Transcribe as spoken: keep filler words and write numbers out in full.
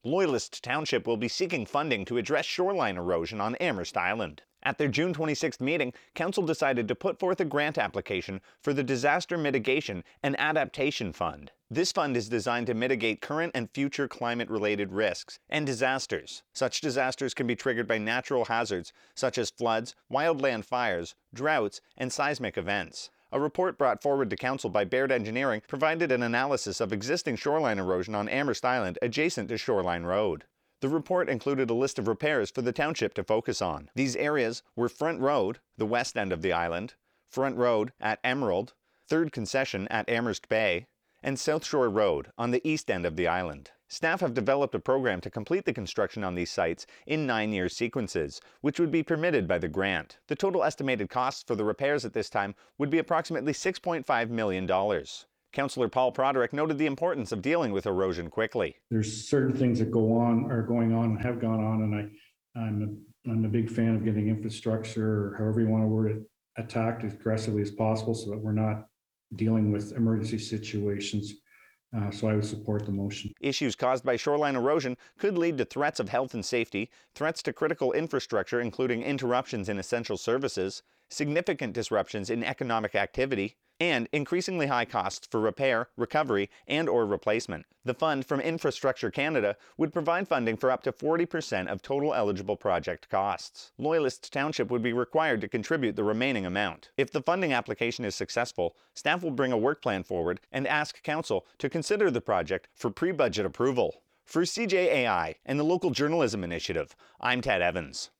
Loyalist Township will be seeking funding to address shoreline erosion on Amherst Island. At their June twenty-sixth meeting, Council decided to put forth a grant application for the Disaster Mitigation and Adaptation Fund. This fund is designed to mitigate current and future climate-related risks and disasters. Such disasters can be triggered by natural hazards such as floods, wildland fires, droughts, and seismic events. A report brought forward to Council by Baird Engineering provided an analysis of existing shoreline erosion on Amherst Island adjacent to Shoreline Road. The report included a list of repairs for the township to focus on. These areas were Front Road, the west end of the island, Front Road at Emerald, Third Concession at Amherst Bay, and South Shore Road on the east end of the island. Staff have developed a program to complete the construction on these sites in nine-year sequences, which would be permitted by the grant. The total estimated costs for the repairs at this time would be approximately six point five million dollars. Councillor Paul Broderick noted the importance of dealing with erosion quickly. There's certain things that go on, are going on, and have gone on, and I, I'm a, I'm a big fan of getting infrastructure, or however you want to word it, attacked as aggressively as possible, so that we're not dealing with emergency situations. Uh, so I would support the motion. Issues caused by shoreline erosion could lead to threats of health and safety, threats to critical infrastructure including interruptions in essential services, significant disruptions in economic activity, and increasingly high costs for repair, recovery, and or replacement. The fund from Infrastructure Canada would provide funding for up to forty percent of total eligible project costs. Loyalist Township would be required to contribute the remaining amount. If the funding application is successful, staff will bring a work plan forward and ask Council to consider the project for pre-budget approval. For C J A I and the Local Journalism Initiative, I'm Ted Evans.